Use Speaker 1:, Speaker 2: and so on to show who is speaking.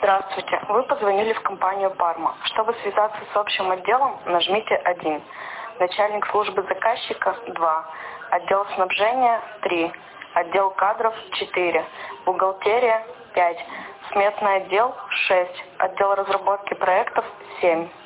Speaker 1: Здравствуйте. Вы позвонили в компанию «Парма». Чтобы связаться с общим отделом, нажмите 1. Начальник службы заказчика – 2. Отдел снабжения – 3. Отдел кадров – 4. Бухгалтерия – 5. Сметный отдел – 6. Отдел разработки проектов – 7.